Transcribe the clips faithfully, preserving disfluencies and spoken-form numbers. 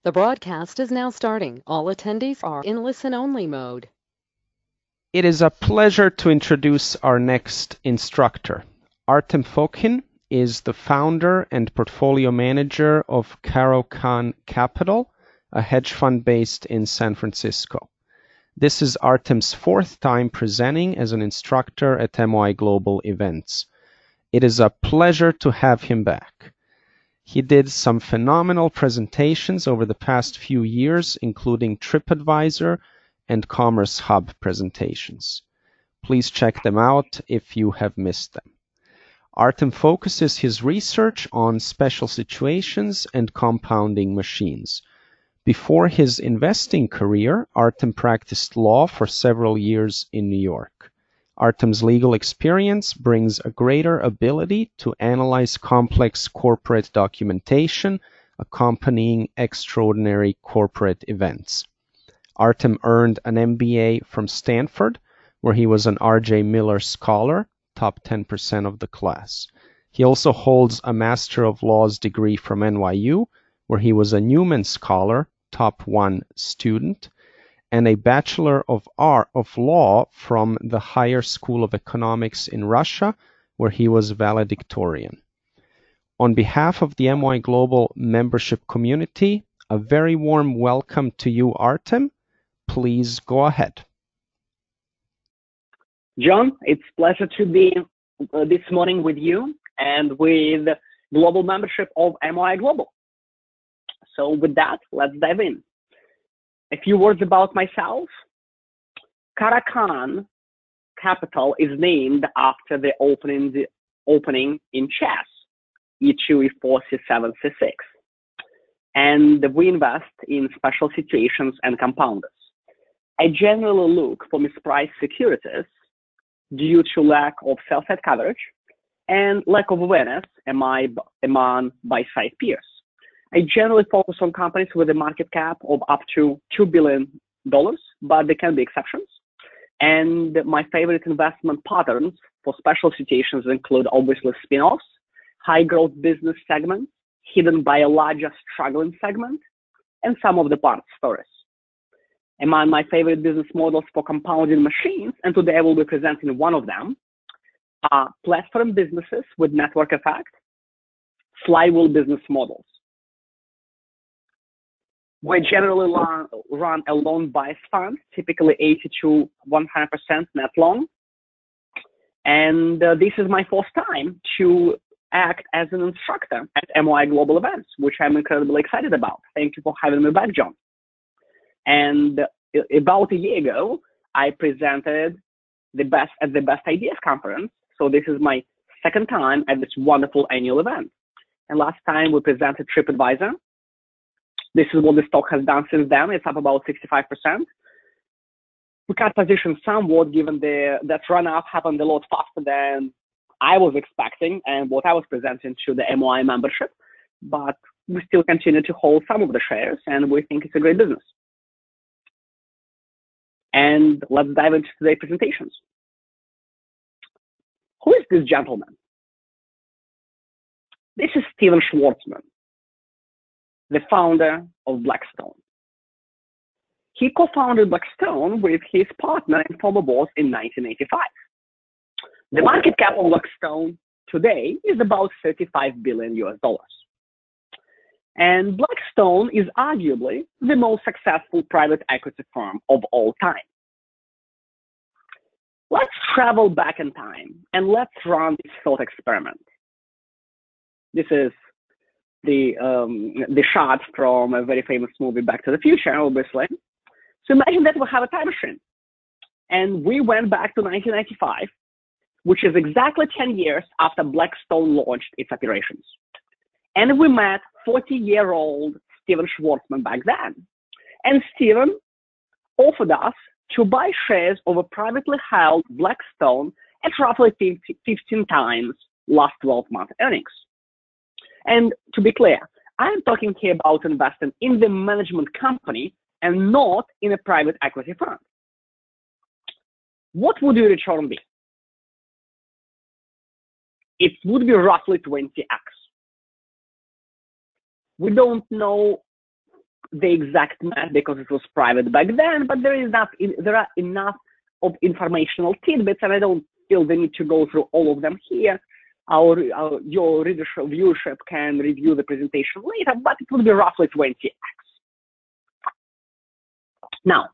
The broadcast is now starting. All attendees are in listen-only mode. It is a pleasure to introduce our next instructor. Artem Fokhin is the founder and portfolio manager of Caro-Kann Capital, a hedge fund based in San Francisco. This is Artem's fourth time presenting as an instructor at M O I Global events. It is a pleasure to have him back. He did some phenomenal presentations over the past few years, including TripAdvisor and Commerce Hub presentations. Please check them out if you have missed them. Artem focuses his research on special situations and compounding machines. Before his investing career, Artem practiced law for several years in New York. Artem's legal experience brings a greater ability to analyze complex corporate documentation accompanying extraordinary corporate events. Artem earned an M B A from Stanford, where he was an R J Miller Scholar, top ten percent of the class. He also holds a Master of Laws degree from N Y U, where he was a Newman Scholar, top one student, and a Bachelor of Art of Law from the Higher School of Economics in Russia, where he was valedictorian. On behalf of the M O I Global membership community, a very warm welcome to you, Artem. Please go ahead. John, it's a pleasure to be uh, this morning with you and with global membership of M O I Global. So with that, let's dive in. A few words about myself. Caro-Kann Capital is named after the opening, the opening in chess, E two, E four, C seven, C six. And we invest in special situations and compounders. I generally look for mispriced securities due to lack of sell-side coverage and lack of awareness among buy-side peers. I generally focus on companies with a market cap of up to two billion dollars, but there can be exceptions. And my favorite investment patterns for special situations include obviously spin-offs, high-growth business segments, hidden by a larger struggling segment, and some of the parts stories. Among my favorite business models for compounding machines, and today I will be presenting one of them, are platform businesses with network effect, flywheel business models. We generally run, run a loan bias fund, typically eighty to one hundred percent net long. And uh, this is my first time to act as an instructor at M O I Global events, which I'm incredibly excited about. Thank you for having me back, John. And uh, about a year ago, I presented the best at the Best Ideas Conference. So this is my second time at this wonderful annual event. And last time we presented TripAdvisor. This is what the stock has done since then. It's up about sixty-five percent. We cut positions somewhat given the, that run-up happened a lot faster than I was expecting and what I was presenting to the M O I membership. But we still continue to hold some of the shares and we think it's a great business. And let's dive into today's presentations. Who is this gentleman? This is Stephen Schwarzman, the founder of Blackstone. He co-founded Blackstone with his partner and former boss in nineteen eighty-five. The market cap of Blackstone today is about thirty-five billion U S dollars. And Blackstone is arguably the most successful private equity firm of all time. Let's travel back in time and let's run this thought experiment. This is the um, the shot from a very famous movie, Back to the Future, obviously. So imagine that we have a time machine. And we went back to nineteen ninety-five, which is exactly ten years after Blackstone launched its operations. And we met forty-year-old Stephen Schwarzman back then. And Stephen offered us to buy shares of a privately held Blackstone at roughly fifteen times last twelve month earnings. And to be clear, I'm talking here about investing in the management company and not in a private equity fund. What would your return be? It would be roughly twenty x. We don't know the exact math because it was private back then, but there is enough, there are enough of informational tidbits, and I don't feel the need to go through all of them here. Our, our your readership viewership can review the presentation later, but it will be roughly twenty x. Now,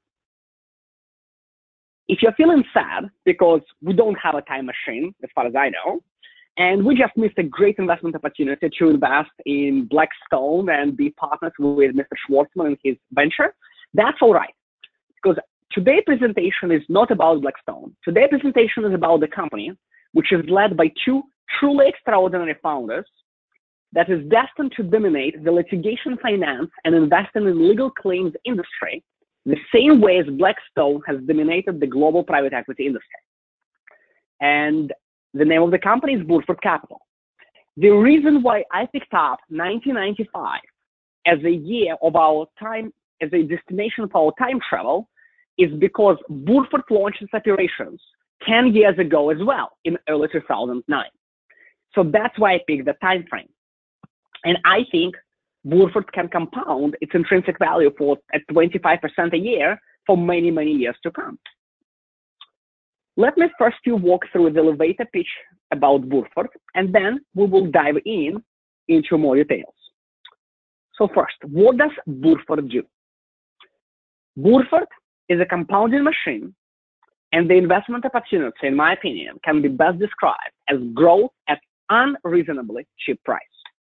if you're feeling sad because we don't have a time machine, as far as I know, and we just missed a great investment opportunity to invest in Blackstone and be partners with Mister Schwartzman and his venture, that's all right. Because today's presentation is not about Blackstone. Today's presentation is about the company, which is led by two truly extraordinary founders that is destined to dominate the litigation finance and investing in legal claims industry the same way as Blackstone has dominated the global private equity industry. And the name of the company is Burford Capital. The reason why I picked up nineteen ninety-five as a year of our time, as a destination for our time travel, is because Burford launched its operations ten years ago as well, in early two thousand nine. So that's why I picked the time frame. And I think Burford can compound its intrinsic value for at twenty-five percent a year for many, many years to come. Let me first you walk through the elevator pitch about Burford, and then we will dive in into more details. So first, what does Burford do? Burford is a compounding machine, and the investment opportunity, in my opinion, can be best described as growth at unreasonably cheap price.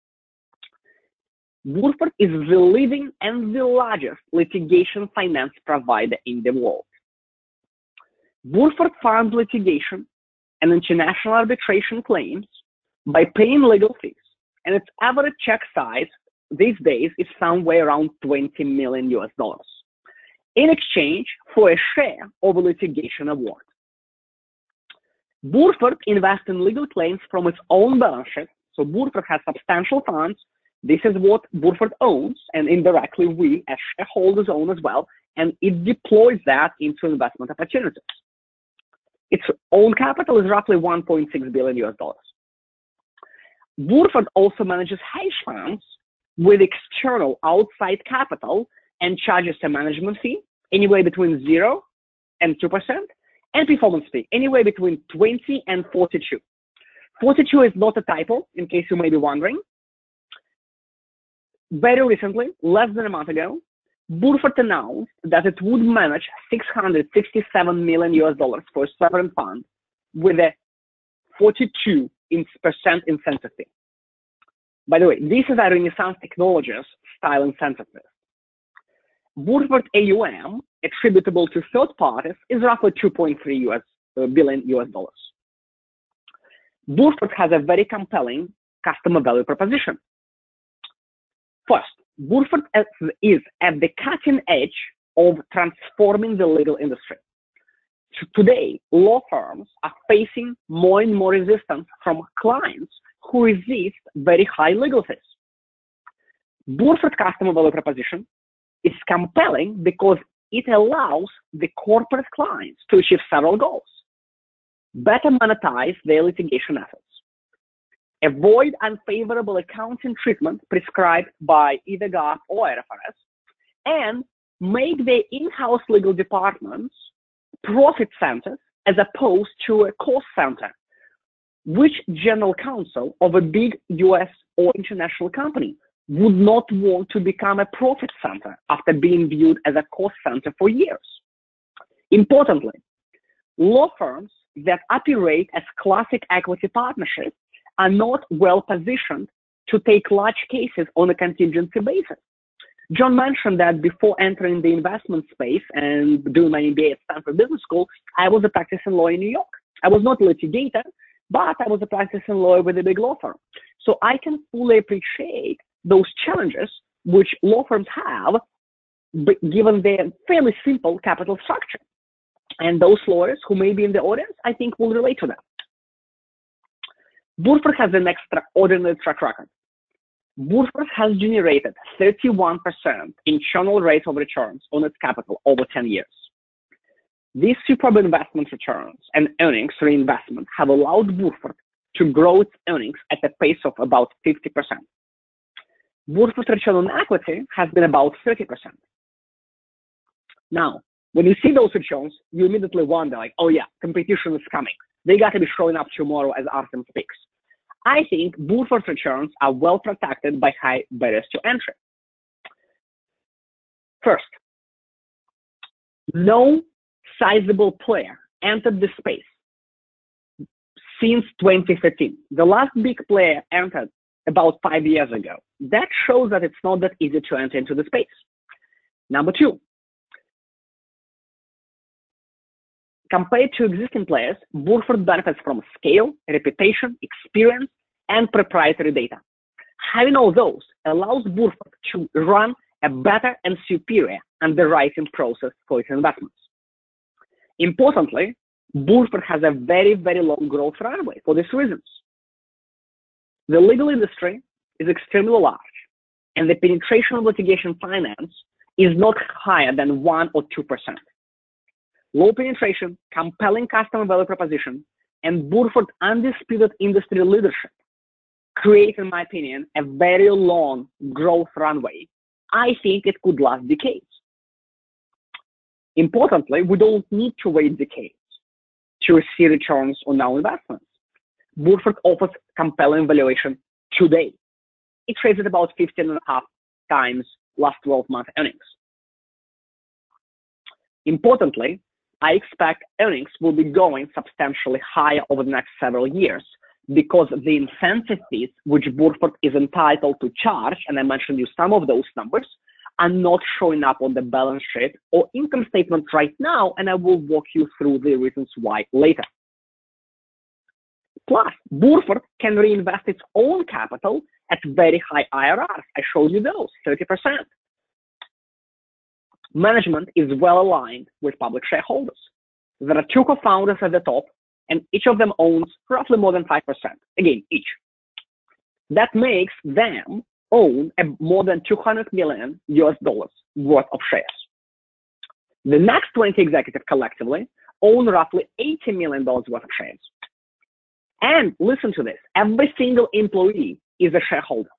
Burford is the leading and the largest litigation finance provider in the world. Burford funds litigation and international arbitration claims by paying legal fees, and its average check size these days is somewhere around twenty million U S dollars in exchange for a share of a litigation award. Burford invests in legal claims from its own balance sheet, so Burford has substantial funds. This is what Burford owns, and indirectly we as shareholders own as well, and it deploys that into investment opportunities. Its own capital is roughly one point six billion U S dollars. Burford also manages hedge funds with external outside capital and charges a management fee anywhere between zero and two percent, and performance fee anywhere between twenty and forty-two. forty-two is not a typo, in case you may be wondering. Very recently, less than a month ago, Burford announced that it would manage six hundred sixty-seven million U S dollars for a sovereign fund with a forty-two percent incentive fee. By the way, this is a Renaissance Technologies style incentive fee. Burford A U M attributable to third parties is roughly two point three U S billion U S dollars. Burford has a very compelling customer value proposition. First, Burford is at the cutting edge of transforming the legal industry. So today, law firms are facing more and more resistance from clients who resist very high legal fees. Burford customer value proposition is compelling because it allows the corporate clients to achieve several goals. Better monetize their litigation efforts. Avoid unfavorable accounting treatment prescribed by either GAAP or I F R S, and make their in-house legal departments profit centers as opposed to a cost center. Which general counsel of a big U S or international company would not want to become a profit center after being viewed as a cost center for years? Importantly, law firms that operate as classic equity partnerships are not well positioned to take large cases on a contingency basis. John mentioned that before entering the investment space and doing my M B A at Stanford Business School, I was a practicing lawyer in New York. I was not a litigator, but I was a practicing lawyer with a big law firm. So I can fully appreciate those challenges which law firms have, given their fairly simple capital structure. And those lawyers who may be in the audience, I think will relate to that. Burford has an extraordinary track record. Burford has generated thirty-one percent internal rate of returns on its capital over ten years. These superb investment returns and earnings reinvestment have allowed Burford to grow its earnings at a pace of about fifty percent. Burford return on equity has been about thirty percent. Now, when you see those returns, you immediately wonder, like, oh yeah, competition is coming. They got to be showing up tomorrow as Artem speaks. I think Burford's returns are well protected by high barriers to entry. First, no sizable player entered the space since twenty fifteen. The last big player entered about five years ago. That shows that it's not that easy to enter into the space. Number two, compared to existing players, Burford benefits from scale, reputation, experience, and proprietary data. Having all those allows Burford to run a better and superior underwriting process for its investments. Importantly, Burford has a very, very long growth runway for these reasons. The legal industry is extremely large, and the penetration of litigation finance is not higher than one or two percent. Low penetration, compelling customer value proposition, and Burford's undisputed industry leadership create, in my opinion, a very long growth runway. I think it could last decades. Importantly, we don't need to wait decades to see returns on our investments. Burford offers compelling valuation today. It trades at about fifteen and a half times last twelve month earnings. Importantly, I expect earnings will be going substantially higher over the next several years because the incentive fees which Burford is entitled to charge, and I mentioned you some of those numbers, are not showing up on the balance sheet or income statement right now, and I will walk you through the reasons why later. Plus, Burford can reinvest its own capital at very high I R Rs. I showed you those, thirty percent. Management is well aligned with public shareholders. There are two co-founders at the top, and each of them owns roughly more than five percent, again, each. That makes them own a more than two hundred million U S dollars worth of shares. The next twenty executives collectively own roughly eighty million dollars worth of shares. And listen to this, every single employee is a shareholder.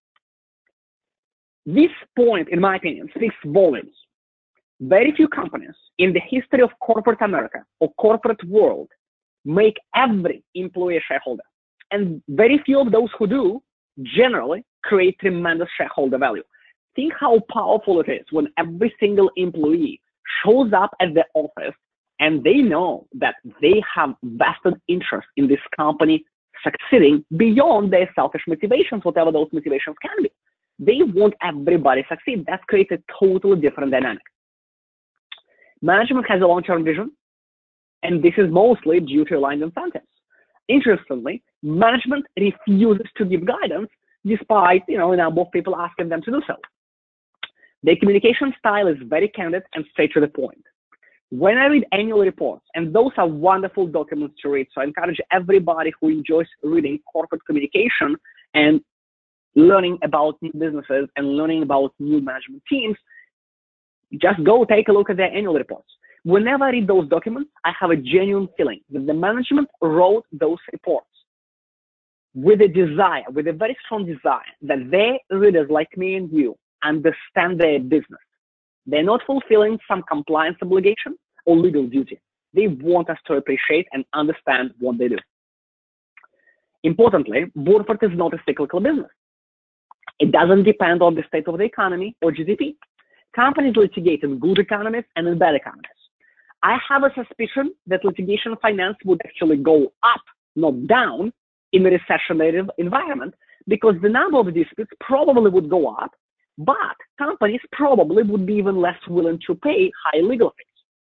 This point, in my opinion, speaks volumes. Very few companies in the history of corporate America or corporate world make every employee a shareholder. And very few of those who do generally create tremendous shareholder value. Think how powerful it is when every single employee shows up at the office and they know that they have vested interest in this company succeeding beyond their selfish motivations, whatever those motivations can be. They want everybody to succeed. That creates a totally different dynamic. Management has a long-term vision, and this is mostly due to aligned incentives. Interestingly, management refuses to give guidance despite, you know, a number of people asking them to do so. Their communication style is very candid and straight to the point. When I read annual reports, and those are wonderful documents to read, so I encourage everybody who enjoys reading corporate communication and learning about new businesses and learning about new management teams, just go take a look at their annual reports. Whenever I read those documents, I have a genuine feeling that the management wrote those reports with a desire, with a very strong desire that their readers like me and you understand their business. They're not fulfilling some compliance obligation or legal duty. They want us to appreciate and understand what they do. Importantly, Burford is not a cyclical business. It doesn't depend on the state of the economy or G D P. Companies litigate in good economies and in bad economies. I have a suspicion that litigation finance would actually go up, not down, in a recessionary environment because the number of disputes probably would go up, but companies probably would be even less willing to pay high legal fees.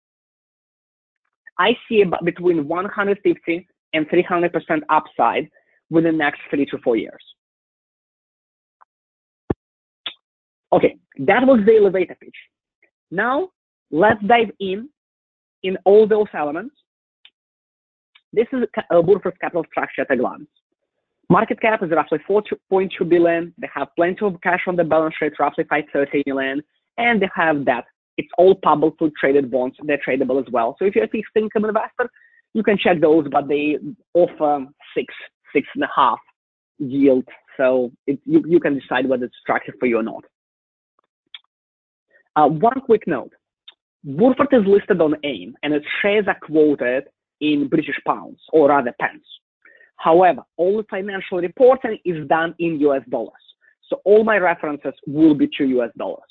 I see about between one hundred fifty and three hundred percent upside within the next three to four years. Okay, that was the elevator pitch. Now, let's dive in in all those elements. This is uh, Burford's capital structure at a glance. Market cap is roughly four point two billion dollars. They have plenty of cash on the balance sheet, roughly five hundred thirty million dollars, and they have debt. It's all publicly traded bonds. They're tradable as well. So if you're a fixed income investor, you can check those, but they offer six, six and a half yield So it, you, you can decide whether it's attractive for you or not. Uh, one quick note. Burford is listed on AIM and its shares are quoted in British pounds, or rather pence. However, all the financial reporting is done in U S dollars. So all my references will be to U S dollars.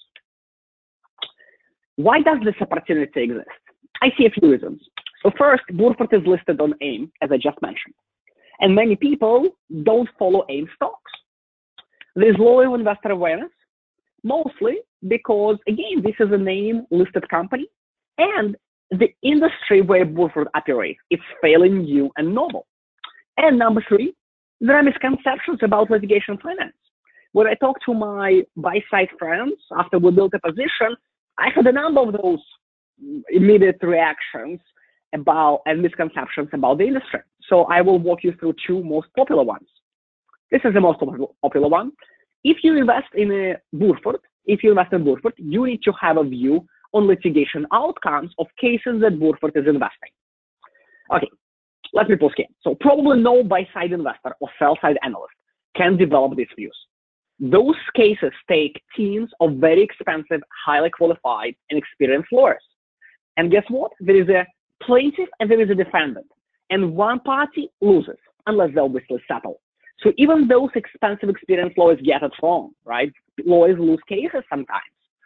Why does this opportunity exist? I see a few reasons. So first, Burford is listed on AIM, as I just mentioned. And many people don't follow AIM stocks. There's low investor awareness, mostly because, again, this is a name-listed company, and the industry where Burford operates is fairly new and novel. And number three, there are misconceptions about litigation finance. When I talk to my buy-side friends after we built a position, I had a number of those immediate reactions about and misconceptions about the industry. So I will walk you through two most popular ones. This is the most popular one. If you invest in a Burford, if you invest in Burford, you need to have a view on litigation outcomes of cases that Burford is investing. Okay, let me pause here. So probably no buy-side investor or sell-side analyst can develop these views. Those cases take teams of very expensive, highly qualified, and experienced lawyers. And guess what? There is a plaintiff and there is a defendant. And one party loses, unless they obviously settle. So even those expensive, experienced lawyers get it wrong, right? Lawyers lose cases sometimes.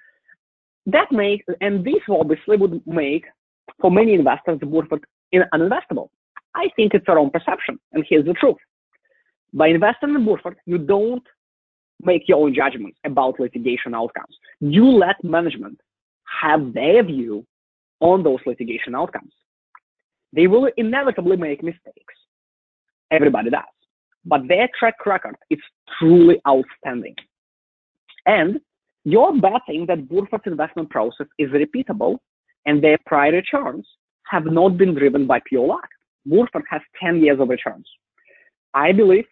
That makes, and this obviously would make, for many investors, the Burford uninvestable. I think it's a wrong perception, and here's the truth. By investing in Burford, you don't make your own judgments about litigation outcomes. You let management have their view on those litigation outcomes. They will inevitably make mistakes. Everybody does. But their track record is truly outstanding. And you're betting that Burford's investment process is repeatable and their prior returns have not been driven by pure luck. Burford has ten years of returns. I believe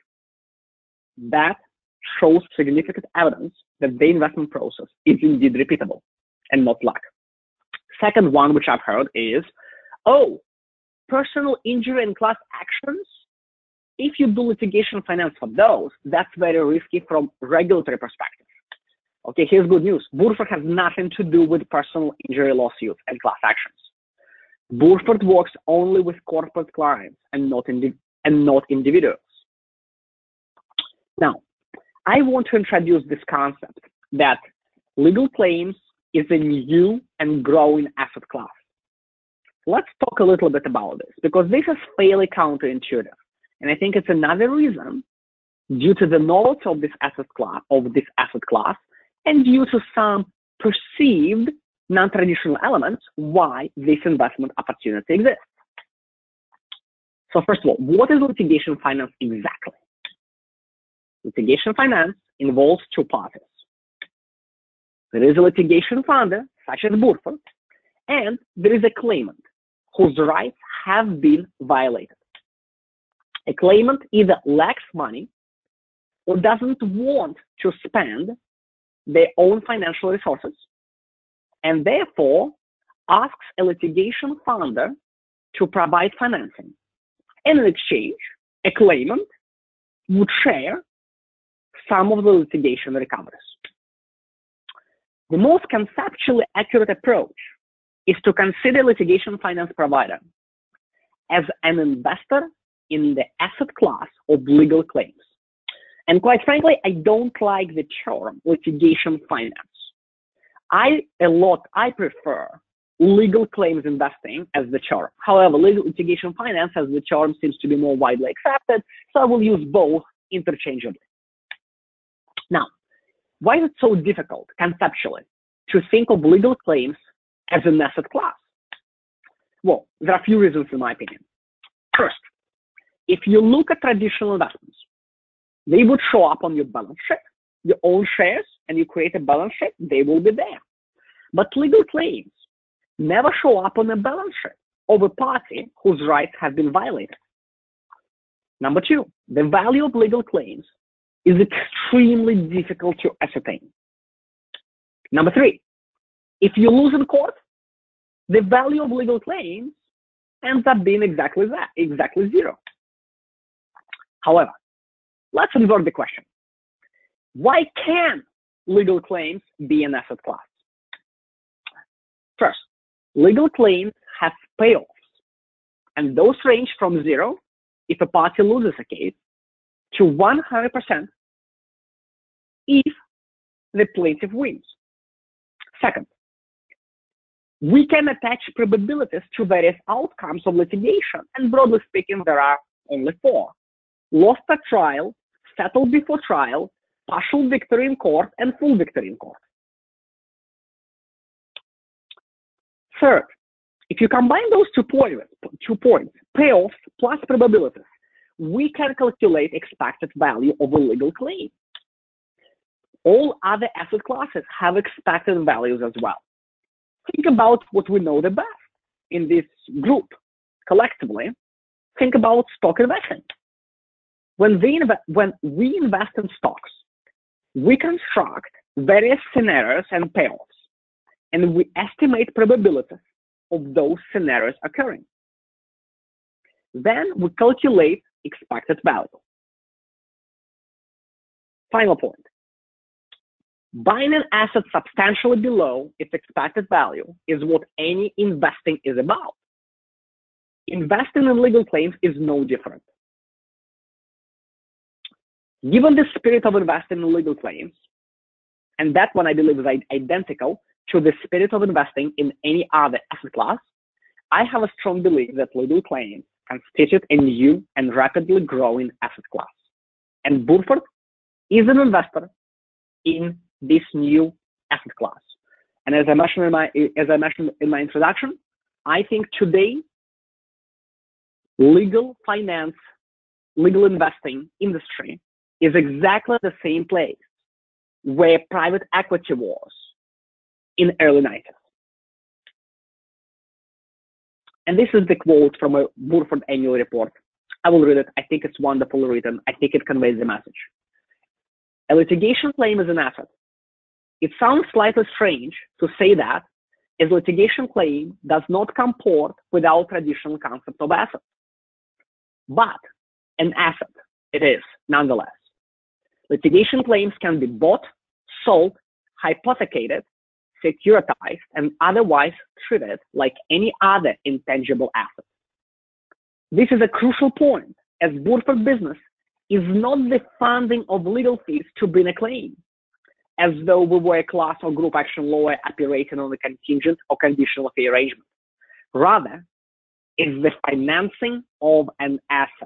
that shows significant evidence that the investment process is indeed repeatable and not luck. Second one, which I've heard is, oh, personal injury and class actions, if you do litigation finance for those, that's very risky from regulatory perspective. Okay, here's good news. Burford has nothing to do with personal injury lawsuits and class actions. Burford works only with corporate clients and not, indi and not individuals. Now, I want to introduce this concept that legal claims is a new and growing asset class. Let's talk a little bit about this, because this is fairly counterintuitive. And I think it's another reason, due to the novelty of this asset class, of this asset class, and due to some perceived non-traditional elements, why this investment opportunity exists. So first of all, what is litigation finance exactly? Litigation finance involves two parties. There is a litigation funder, such as Burford, and there is a claimant whose rights have been violated. A claimant either lacks money or doesn't want to spend their own financial resources, and therefore asks a litigation funder to provide financing. And in exchange, a claimant would share some of the litigation recoveries. The most conceptually accurate approach is to consider litigation finance provider as an investor in the asset class of legal claims. And quite frankly, I don't like the term litigation finance. I a lot, I prefer legal claims investing as the term. However, legal litigation finance as the term seems to be more widely accepted, so I will use both interchangeably. Now, why is it so difficult conceptually to think of legal claims as an asset class? Well, there are a few reasons in my opinion. First, if you look at traditional investments, they would show up on your balance sheet, your own shares, and you create a balance sheet, they will be there. But legal claims never show up on a balance sheet of a party whose rights have been violated. Number two, the value of legal claims is extremely difficult to ascertain. Number three, if you lose in court, the value of legal claims ends up being exactly that, exactly zero. However, let's invert the question. Why can legal claims be an asset class? First, legal claims have payoffs, and those range from zero if a party loses a case to one hundred percent if the plaintiff wins. Second, we can attach probabilities to various outcomes of litigation, and broadly speaking, there are only four: lost at trial, settled before trial, partial victory in court, and full victory in court. Third, if you combine those two points, two points, payoffs plus probabilities, we can calculate expected value of a legal claim. All other asset classes have expected values as well. Think about what we know the best in this group collectively. Think about stock investing. When we, inv when we invest in stocks, we construct various scenarios and payoffs, and we estimate probabilities of those scenarios occurring. Then we calculate expected value. Final point. Buying an asset substantially below its expected value is what any investing is about. Investing in legal claims is no different. Given the spirit of investing in legal claims, and that one I believe is identical to the spirit of investing in any other asset class, I have a strong belief that legal claims constitute a new and rapidly growing asset class. And Burford is an investor in this new asset class. And as I mentioned in my, as I mentioned in my introduction, I think today, legal finance, legal investing industry is exactly the same place where private equity was in the early nineties. And this is the quote from a Burford annual report. I will read it. I think it's wonderfully written. I think it conveys the message. A litigation claim is an asset. It sounds slightly strange to say that, as litigation claim does not comport with our traditional concept of asset. But an asset it is, nonetheless. Litigation claims can be bought, sold, hypothecated, securitized, and otherwise treated like any other intangible asset. This is a crucial point, as Burford business is not the funding of legal fees to bring a claim, as though we were a class or group action lawyer operating on a contingent or conditional fee arrangement. Rather, it's the financing of an asset.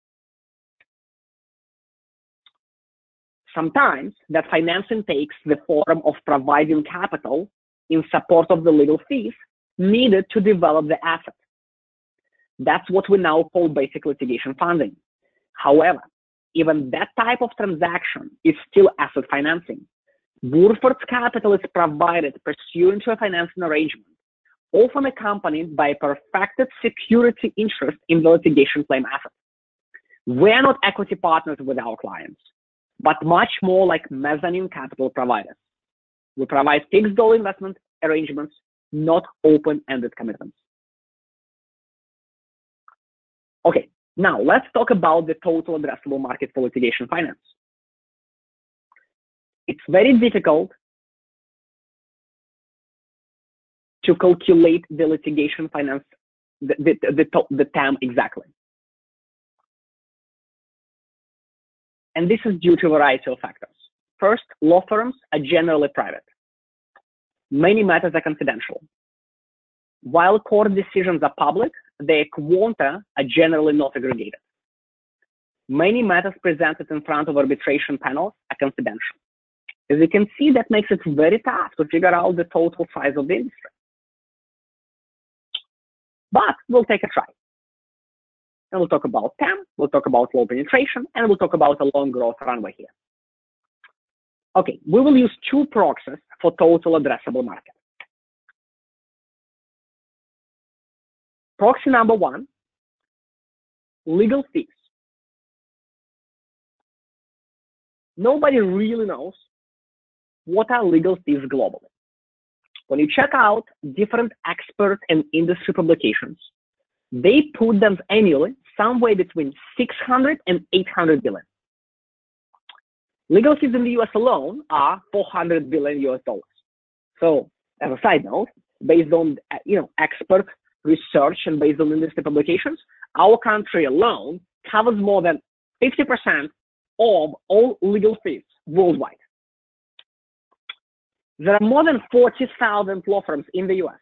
Sometimes that financing takes the form of providing capital in support of the legal fees needed to develop the asset. That's what we now call basic litigation funding. However, even that type of transaction is still asset financing. Burford's capital is provided pursuant to a financing arrangement, often accompanied by a perfected security interest in the litigation claim asset. We're not equity partners with our clients, but much more like mezzanine capital providers. We provide fixed goal investment arrangements, not open-ended commitments. Okay, now let's talk about the total addressable market for litigation finance. It's very difficult to calculate the litigation finance, the, the, the, the T A M exactly. And this is due to a variety of factors. First, law firms are generally private. Many matters are confidential. While court decisions are public, their quanta are generally not aggregated. Many matters presented in front of arbitration panels are confidential. As you can see, that makes it very tough to figure out the total size of the industry. But we'll take a try. And we'll talk about T A M, we'll talk about low penetration, and we'll talk about a long growth runway here. Okay, we will use two proxies for total addressable market. Proxy number one, legal fees. Nobody really knows what are legal fees globally. When you check out different expert and industry publications, they put them annually somewhere between six hundred and eight hundred billion. Legal fees in the U S alone are four hundred billion U S dollars. So, as a side note, based on you know expert research and based on industry publications, our country alone covers more than fifty percent of all legal fees worldwide. There are more than forty thousand law firms in the U S,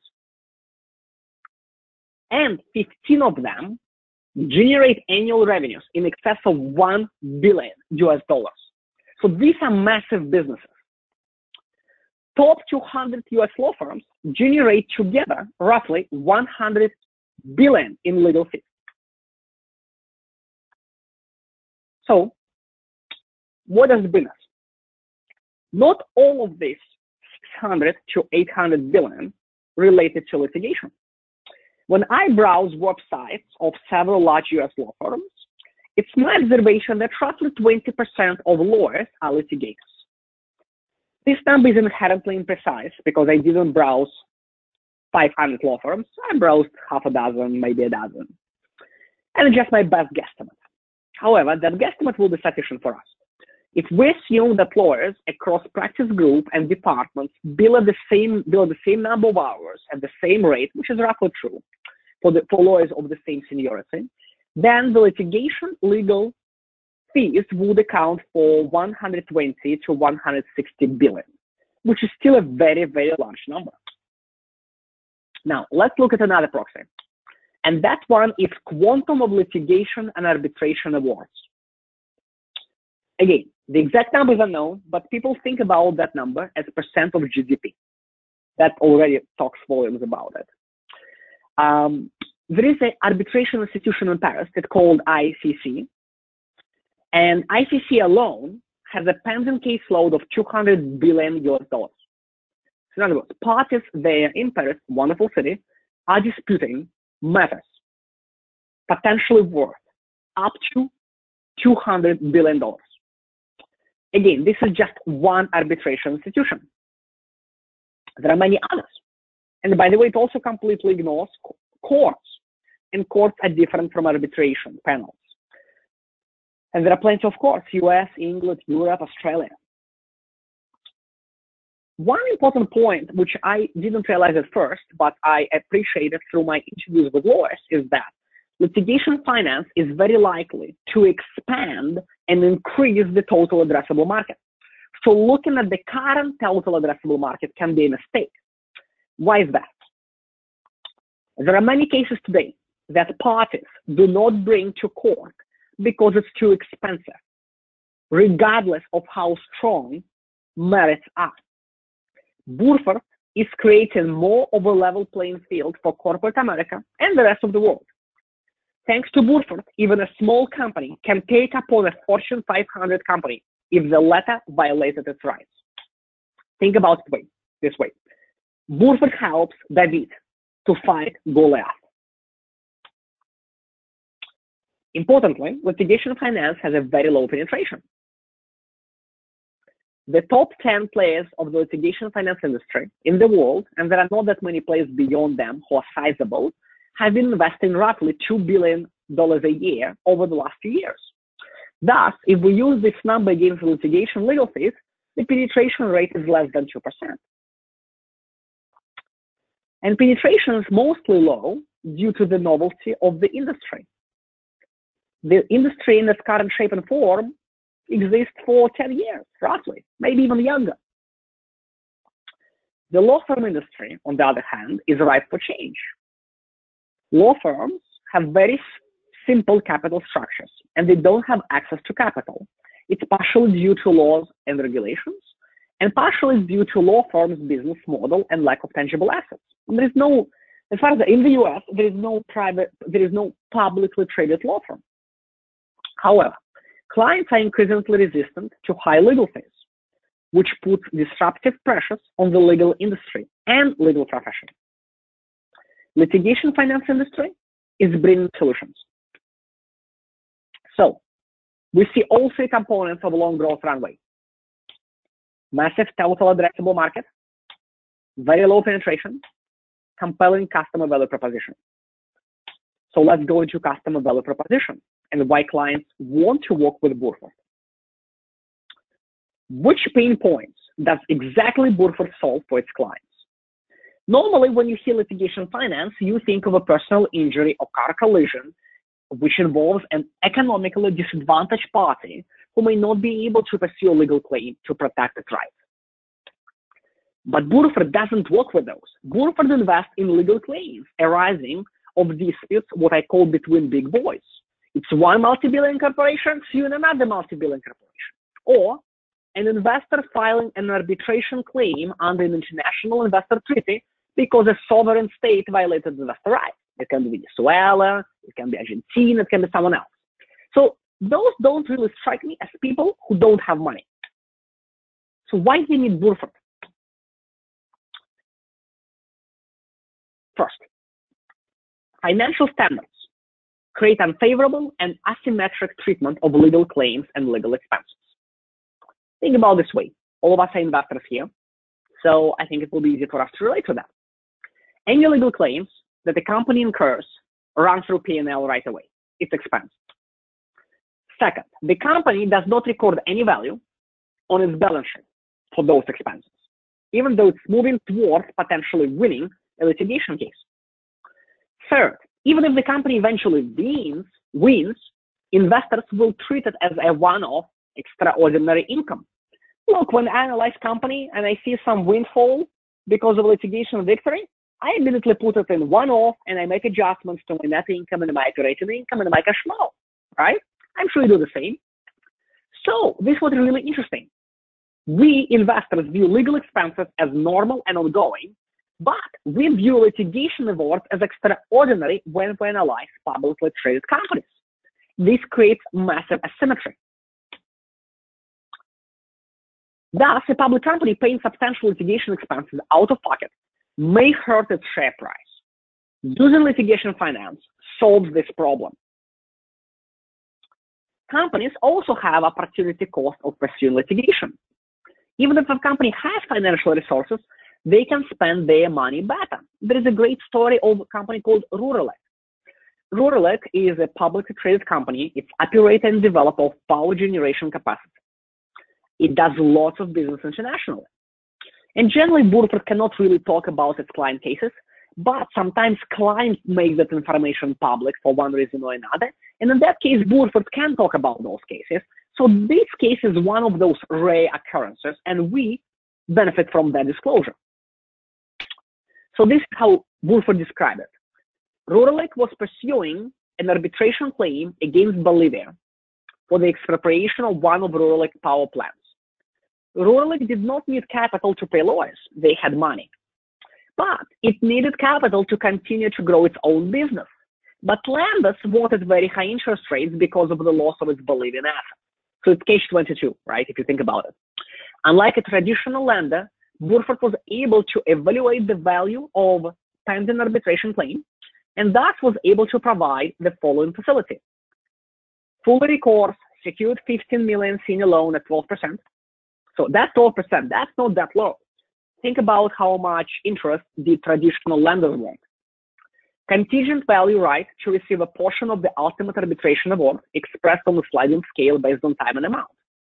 and fifteen of them generate annual revenues in excess of one billion U S dollars. So these are massive businesses. Top two hundred U S law firms generate together roughly one hundred billion in legal fees. So what does it bring us? Not all of this six hundred to eight hundred billion related to litigation. When I browse websites of several large U S law firms, it's my observation that roughly twenty percent of lawyers are litigators. This number is inherently imprecise because I didn't browse five hundred law firms. I browsed half a dozen, maybe a dozen. And it's just my best guesstimate. However, that guesstimate will be sufficient for us. If we assume that lawyers across practice group and departments bill at the same, bill at the same number of hours at the same rate, which is roughly true for, the, for lawyers of the same seniority, then the litigation legal fees would account for one hundred twenty to one hundred sixty billion, which is still a very, very large number. Now, let's look at another proxy. And that one is quantum of litigation and arbitration awards. Again, the exact number is unknown, but people think about that number as percent of G D P. That already talks volumes about it. Um, there is an arbitration institution in Paris that's called I C C. And I C C alone has a pending caseload of two hundred billion U S dollars. So in other words, parties there in Paris, wonderful city, are disputing matters potentially worth up to two hundred billion dollars. Again, this is just one arbitration institution. There are many others. And by the way, it also completely ignores courts. And courts are different from arbitration panels. And there are plenty of courts, U S, England, Europe, Australia. One important point, which I didn't realize at first, but I appreciated through my interviews with lawyers, is that litigation finance is very likely to expand and increase the total addressable market. So looking at the current total addressable market can be a mistake. Why is that? There are many cases today that parties do not bring to court because it's too expensive, regardless of how strong merits are. Burford is creating more of a level playing field for corporate America and the rest of the world. Thanks to Burford, even a small company can take upon a Fortune five hundred company if the latter violated its rights. Think about it this way. Burford helps David to fight Goliath. Importantly, litigation finance has a very low penetration. The top ten players of the litigation finance industry in the world, and there are not that many players beyond them who are sizable, have been investing roughly two billion dollars a year over the last few years. Thus, if we use this number against litigation legal fees, the penetration rate is less than two percent. And penetration is mostly low due to the novelty of the industry. The industry in its current shape and form exists for ten years, roughly, maybe even younger. The law firm industry, on the other hand, is ripe for change. Law firms have very simple capital structures, and they don't have access to capital. It's partially due to laws and regulations, and partially due to law firms' business model and lack of tangible assets. There is no, as far as in the U S, there is no private, there is no publicly traded law firm. However, clients are increasingly resistant to high legal fees, which puts disruptive pressures on the legal industry and legal profession. Litigation finance industry is bringing solutions. So, we see all three components of a long growth runway. Massive total addressable market, very low penetration, compelling customer value proposition. So let's go into customer value proposition and why clients want to work with Burford. Which pain points does exactly Burford solve for its clients? Normally, when you hear litigation finance, you think of a personal injury or car collision, which involves an economically disadvantaged party who may not be able to pursue a legal claim to protect its rights. But Burford doesn't work with those. Burford invests in legal claims arising of disputes, what I call between big boys. It's one multi-billion corporation suing another multi-billion corporation, or an investor filing an arbitration claim under an international investor treaty because a sovereign state violated investor rights. It can be Venezuela, it can be Argentina, it can be someone else. So those don't really strike me as people who don't have money. So why do you need Burford? First, financial standards create unfavorable and asymmetric treatment of legal claims and legal expenses. Think about it this way. All of us are investors here, so I think it will be easy for us to relate to that. Any legal claims that the company incurs run through P and L right away. It's expense. Second, the company does not record any value on its balance sheet for those expenses, even though it's moving towards potentially winning a litigation case. Third, even if the company eventually wins, wins, investors will treat it as a one-off extraordinary income. Look, when I analyze company and I see some windfall because of litigation victory, I immediately put it in one-off and I make adjustments to my net income and my operating income and my cash flow, right? I'm sure you do the same. So this was really interesting. We investors view legal expenses as normal and ongoing, but we view litigation awards as extraordinary when we analyze publicly traded companies. This creates massive asymmetry. Thus, a public company paying substantial litigation expenses out of pocket may hurt its share price. Using litigation finance solves this problem. Companies also have opportunity cost of pursuing litigation. Even if a company has financial resources, they can spend their money better. There is a great story of a company called Ruralec. Ruralec is a publicly traded company. It's operator and developer of power generation capacity. It does lots of business internationally. And generally, Burford cannot really talk about its client cases, but sometimes clients make that information public for one reason or another. And in that case, Burford can talk about those cases. So this case is one of those rare occurrences, and we benefit from that disclosure. So this is how Burford described it. Ruralec was pursuing an arbitration claim against Bolivia for the expropriation of one of Ruralec power plants. Ruralec did not need capital to pay lawyers. They had money. But it needed capital to continue to grow its own business. But lenders wanted very high interest rates because of the loss of its Bolivian assets. So it's catch twenty-two, right, if you think about it. Unlike a traditional lender, Burford was able to evaluate the value of pending arbitration claim and thus was able to provide the following facility. Fully recourse, secured fifteen million senior loan at twelve percent. So that twelve percent, that's not that low. Think about how much interest the traditional lenders want. Contingent value right to receive a portion of the ultimate arbitration award expressed on a sliding scale based on time and amount.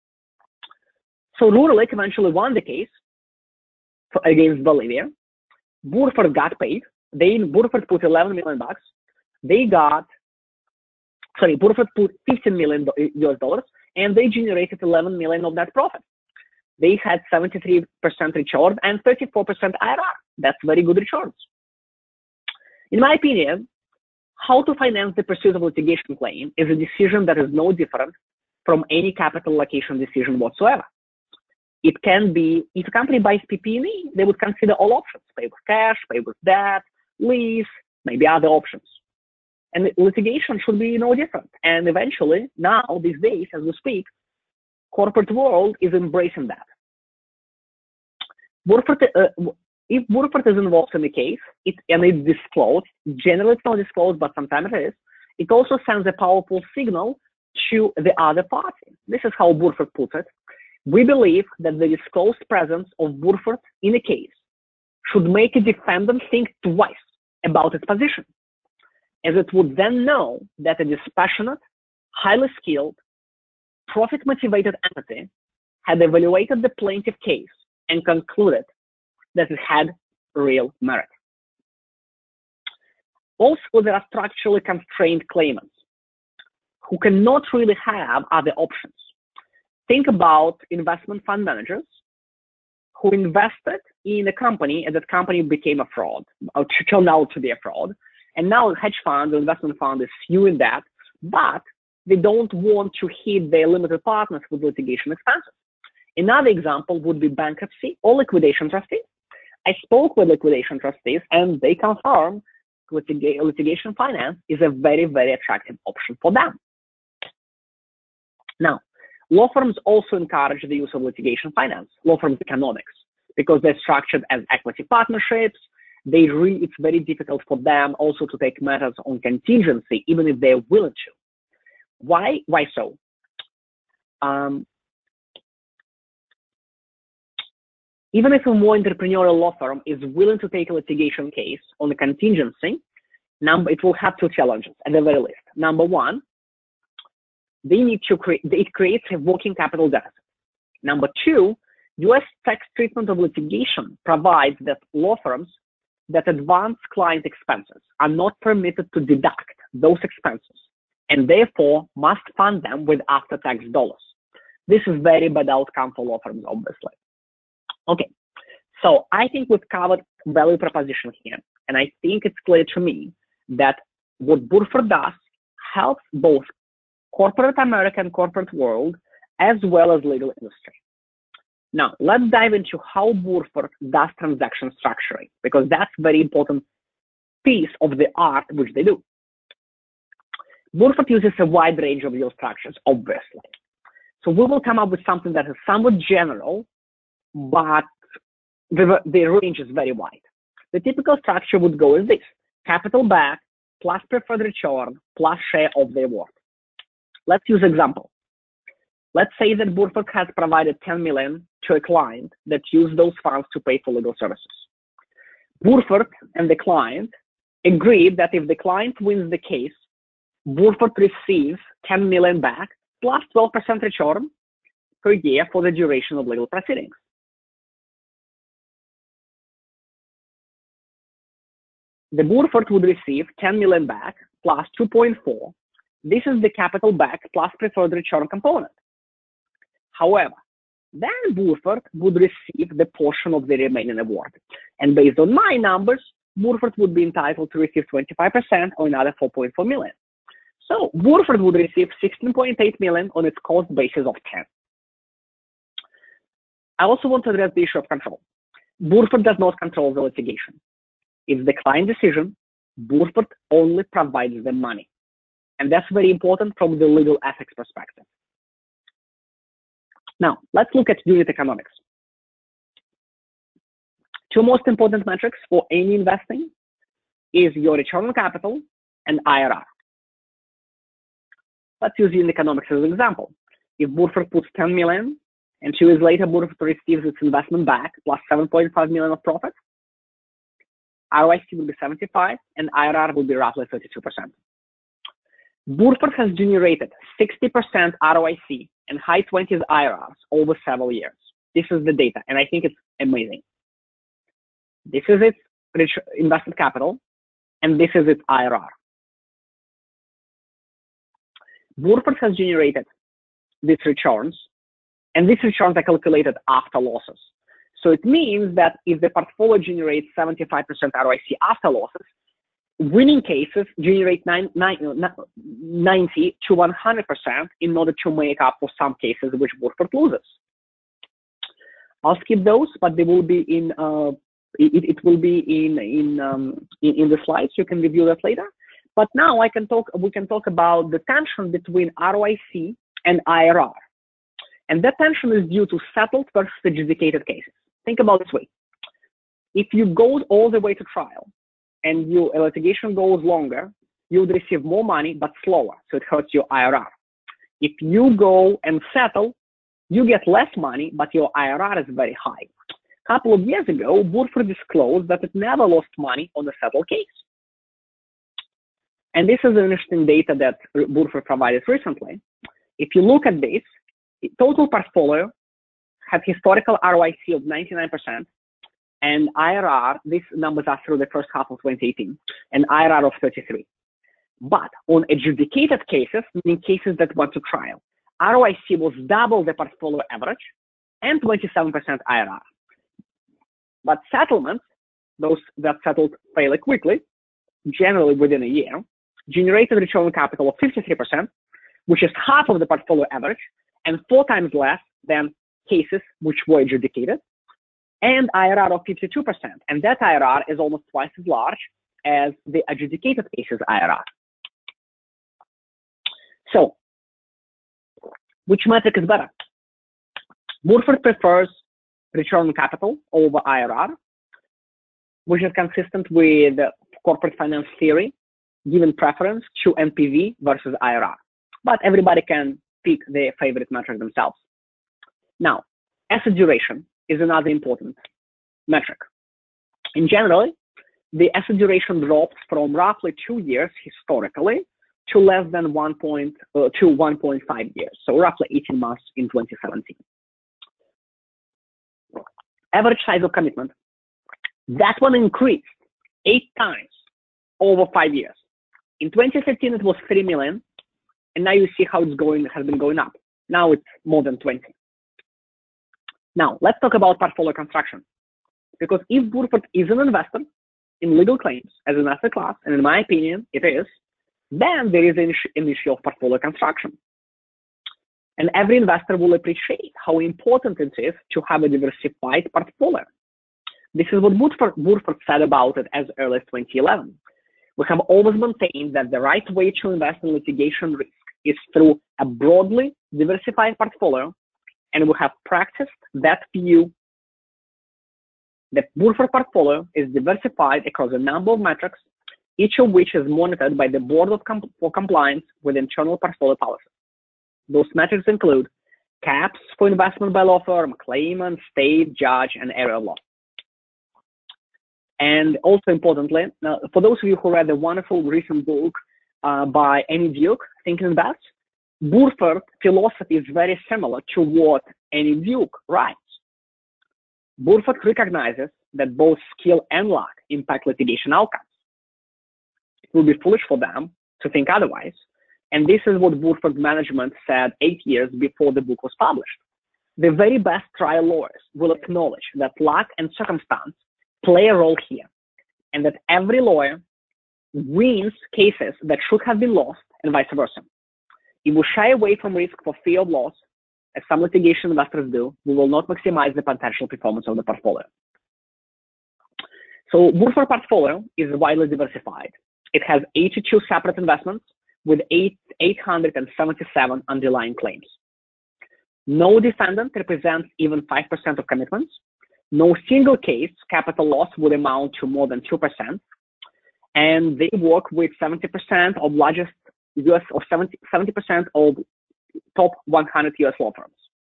So Ruralec eventually won the case against Bolivia. Burford got paid. They, Burford put eleven million bucks. They got, sorry, Burford put fifteen million U S dollars, and they generated eleven million of net profit. They had seventy-three percent return and thirty-four percent I R R. That's very good returns. In my opinion, how to finance the pursuit of litigation claim is a decision that is no different from any capital allocation decision whatsoever. It can be, if a company buys P P and E, they would consider all options, pay with cash, pay with debt, lease, maybe other options. And litigation should be no different. And eventually, now, these days, as we speak, corporate world is embracing that. Burford, uh, if Burford is involved in the case, it, and it's disclosed, generally it's not disclosed, but sometimes it is, it also sends a powerful signal to the other party. This is how Burford puts it. We believe that the disclosed presence of Burford in a case should make a defendant think twice about its position, as it would then know that a dispassionate, highly skilled, profit-motivated entity had evaluated the plaintiff case and concluded that it had real merit. Also, there are structurally constrained claimants who cannot really have other options. Think about investment fund managers who invested in a company and that company became a fraud, or turned out to be a fraud. And now hedge fund or investment fund is suing that, but they don't want to hit their limited partners with litigation expenses. Another example would be bankruptcy or liquidation trustees. I spoke with liquidation trustees and they confirm litig- litigation finance is a very, very attractive option for them. Now, law firms also encourage the use of litigation finance, law firms economics, because they're structured as equity partnerships. They re it's very difficult for them also to take matters on contingency, even if they're willing to. Why? Why so? Um, even if a more entrepreneurial law firm is willing to take a litigation case on a contingency, number it will have two challenges at the very least. Number one, they need to create, it creates a working capital deficit. Number two, U S tax treatment of litigation provides that law firms that advance client expenses are not permitted to deduct those expenses and therefore must fund them with after-tax dollars. This is very bad outcome for law firms, obviously. Okay, so I think we've covered value proposition here, and I think it's clear to me that what Burford does helps both corporate America and corporate world, as well as legal industry. Now, let's dive into how Burford does transaction structuring, because that's a very important piece of the art which they do. Burford uses a wide range of deal structures, obviously. So we will come up with something that is somewhat general, but the, the range is very wide. The typical structure would go as this: capital back plus preferred return plus share of the award. Let's use example. Let's say that Burford has provided ten million dollars to a client that used those funds to pay for legal services. Burford and the client agreed that if the client wins the case, Burford receives ten million dollars back plus twelve percent return per year for the duration of legal proceedings. The Burford would receive ten million dollars back plus two point four. This is the capital back plus preferred return component. However, then Burford would receive the portion of the remaining award. And based on my numbers, Burford would be entitled to receive twenty-five percent or another four point four million. So Burford would receive sixteen point eight million on its cost basis of ten. I also want to address the issue of control. Burford does not control the litigation. It's the client decision. Burford only provides the money. And that's very important from the legal ethics perspective. Now, let's look at unit economics. Two most important metrics for any investing is your return on capital and I R R. Let's use unit economics as an example. If Burford puts ten million dollars and two years later Burford receives its investment back plus seven point five million dollars of profit, R O I C will be seventy-five and I R R will be roughly thirty-two percent. Burford has generated sixty percent R O I C and high twenties I R Rs over several years. This is the data, and I think it's amazing. This is its rich invested capital, and this is its I R R. Burford has generated these returns, and these returns are calculated after losses. So it means that if the portfolio generates seventy-five percent R O I C after losses, winning cases generate ninety to one hundred percent in order to make up for some cases which Burford loses. I'll skip those, but they will be in. Uh, it, it will be in in, um, in in the slides. You can review that later. But now I can talk. We can talk about the tension between R O I C and I R R, and that tension is due to settled versus adjudicated cases. Think about it this way: if you go all the way to trial, and your litigation goes longer, you would receive more money, but slower, so it hurts your I R R. If you go and settle, you get less money, but your I R R is very high. A couple of years ago, Burford disclosed that it never lost money on a settled case. And this is interesting data that Burford provided recently. If you look at this, total portfolio had historical R O I C of ninety-nine percent and I R R, these numbers are through the first half of twenty eighteen, and I R R of thirty-three. But on adjudicated cases, meaning cases that went to trial, R O I C was double the portfolio average and twenty-seven percent I R R. But settlements, those that settled fairly quickly, generally within a year, generated return on capital of fifty-three percent, which is half of the portfolio average and four times less than cases which were adjudicated, and I R R of fifty-two percent. And that I R R is almost twice as large as the adjudicated cases I R R. So, which metric is better? Burford prefers return on capital over I R R, which is consistent with corporate finance theory, giving preference to N P V versus I R R. But everybody can pick their favorite metric themselves. Now, asset duration is another important metric. In general, the asset duration drops from roughly two years historically to less than one point uh, to one point five years, so roughly eighteen months in twenty seventeen. Average size of commitment, that one increased eight times over five years. In twenty fifteen, it was three million, and now you see how it's going, it has been going up. Now it's more than twenty. Now, let's talk about portfolio construction. Because if Burford is an investor in legal claims as an asset class, and in my opinion, it is, then there is an issue of portfolio construction. And every investor will appreciate how important it is to have a diversified portfolio. This is what Burford, Burford said about it as early as twenty eleven. We have always maintained that the right way to invest in litigation risk is through a broadly diversified portfolio, and we have practiced that view. The Burford portfolio is diversified across a number of metrics, each of which is monitored by the Board of Com for Compliance with internal portfolio policies. Those metrics include caps for investment by law firm, claimant, state, judge, and area of law. And also importantly, now, for those of you who read the wonderful recent book uh, by Annie Duke, Think and Invest, Burford philosophy is very similar to what Annie Duke writes. Burford recognizes that both skill and luck impact litigation outcomes. It would be foolish for them to think otherwise. And this is what Burford management said eight years before the book was published. The very best trial lawyers will acknowledge that luck and circumstance play a role here, and that every lawyer wins cases that should have been lost and vice versa. If we shy away from risk for fear of loss, as some litigation investors do, we will not maximize the potential performance of the portfolio. So Burford portfolio is widely diversified. It has eighty-two separate investments with eight hundred seventy-seven underlying claims. No defendant represents even five percent of commitments. No single case capital loss would amount to more than two percent. And they work with seventy percent of largest U S or seventy percent of top one hundred U S law firms.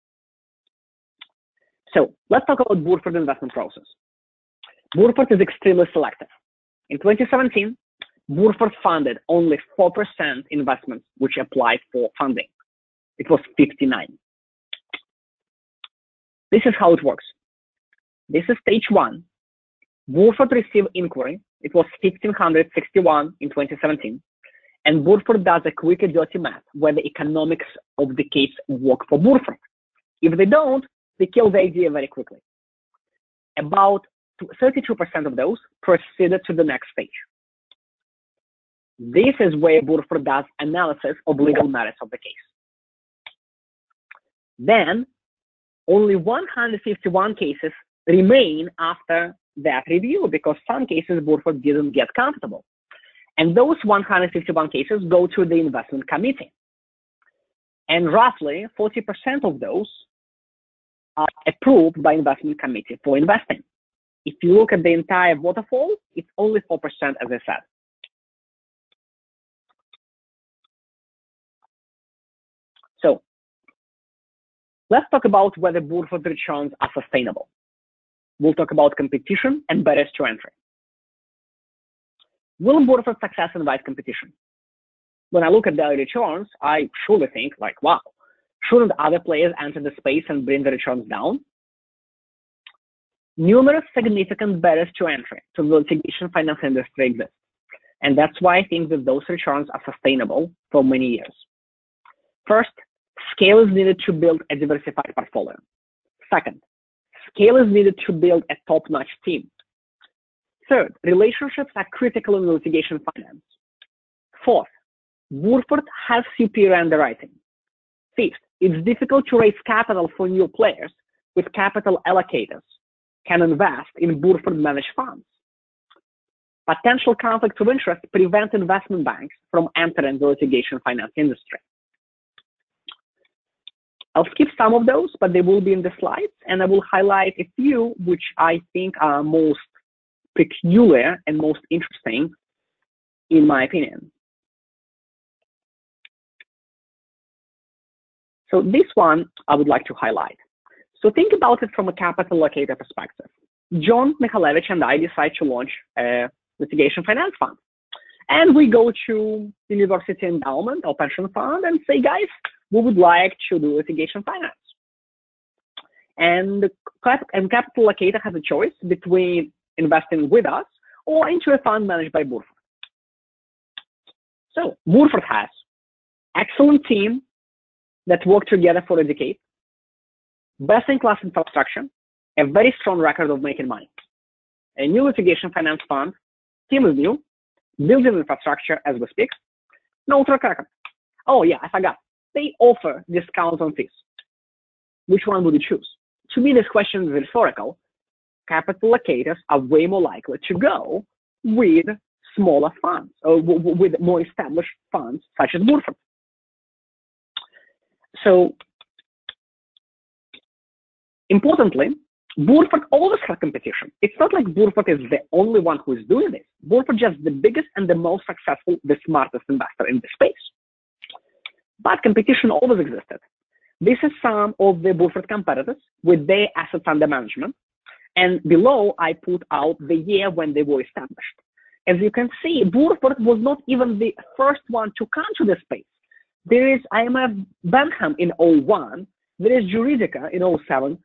So let's talk about Burford investment process. Burford is extremely selective. In twenty seventeen, Burford funded only four percent investments which applied for funding. It was fifty-nine. This is how it works. This is stage one. Burford received inquiry. It was fifteen sixty-one in twenty seventeen. And Burford does a quick and dirty math where the economics of the case work for Burford. If they don't, they kill the idea very quickly. About thirty-two percent of those proceeded to the next stage. This is where Burford does analysis of legal merits of the case. Then, only one hundred fifty-one cases remain after that review because some cases Burford didn't get comfortable. And those one hundred fifty-one cases go to the investment committee. And roughly forty percent of those are approved by investment committee for investing. If you look at the entire waterfall, it's only four percent, as I said. So let's talk about whether Burford returns are sustainable. We'll talk about competition and barriers to entry. Will Burford's success invite competition? When I look at daily returns, I surely think like, wow, Shouldn't other players enter the space and bring the returns down? Numerous significant barriers to entry to the litigation finance industry exist, and that's why I think that those returns are sustainable for many years. First, scale is needed to build a diversified portfolio. Second, scale is needed to build a top-notch team. Third, relationships are critical in litigation finance. Fourth, Burford has superior underwriting. Fifth, it's difficult to raise capital for new players with capital allocators can invest in Burford managed funds. Potential conflicts of interest prevent investment banks from entering the litigation finance industry. I'll skip some of those, but they will be in the slides, and I will highlight a few which I think are most peculiar and most interesting, in my opinion. So this one I would like to highlight. So think about it from a capital allocator perspective. John Michalewicz and I decide to launch a litigation finance fund. And we go to university endowment or pension fund and say, guys, we would like to do litigation finance. And the cap and capital allocator has a choice between investing with us or into a fund managed by Burford. So Burford has excellent team that work together for a decade, best-in-class infrastructure, a very strong record of making money. A new litigation finance fund, team is new, building infrastructure as we speak, no track record. Oh yeah, I forgot. They offer discounts on fees. Which one would you choose? To me, this question is rhetorical. Capital allocators are way more likely to go with smaller funds or with more established funds such as Burford. So, importantly, Burford always has competition. It's not like Burford is the only one who is doing this. Burford is just the biggest and the most successful, the smartest investor in the space. But competition always existed. This is some of the Burford competitors with their assets under management. And below, I put out the year when they were established. As you can see, Burford was not even the first one to come to the space. There is I M F Bentham in oh one. There is Juridica in oh seven.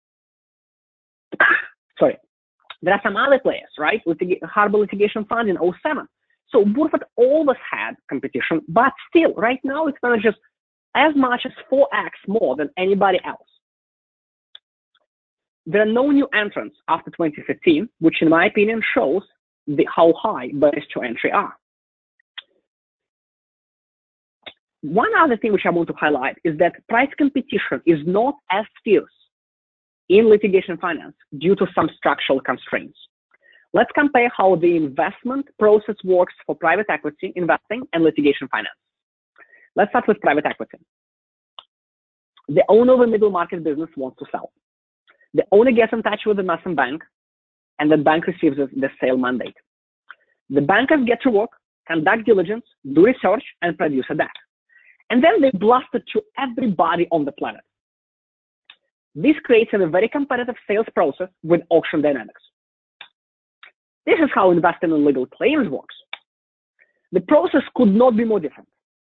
Sorry. There are some other players, right? With the Harbor Litigation Fund in oh seven. So Burford always had competition, but still, right now, it manages as much as four X more than anybody else. There are no new entrants after twenty fifteen, which in my opinion shows the, how high barriers to entry are. One other thing which I want to highlight is that price competition is not as fierce in litigation finance due to some structural constraints. Let's compare how the investment process works for private equity investing and litigation finance. Let's start with private equity. The owner of a middle market business wants to sell. The owner gets in touch with the investment bank, and the bank receives the sale mandate. The bankers get to work, conduct diligence, do research, and produce a deck. And then they blast it to everybody on the planet. This creates a very competitive sales process with auction dynamics. This is how investing in legal claims works. The process could not be more different.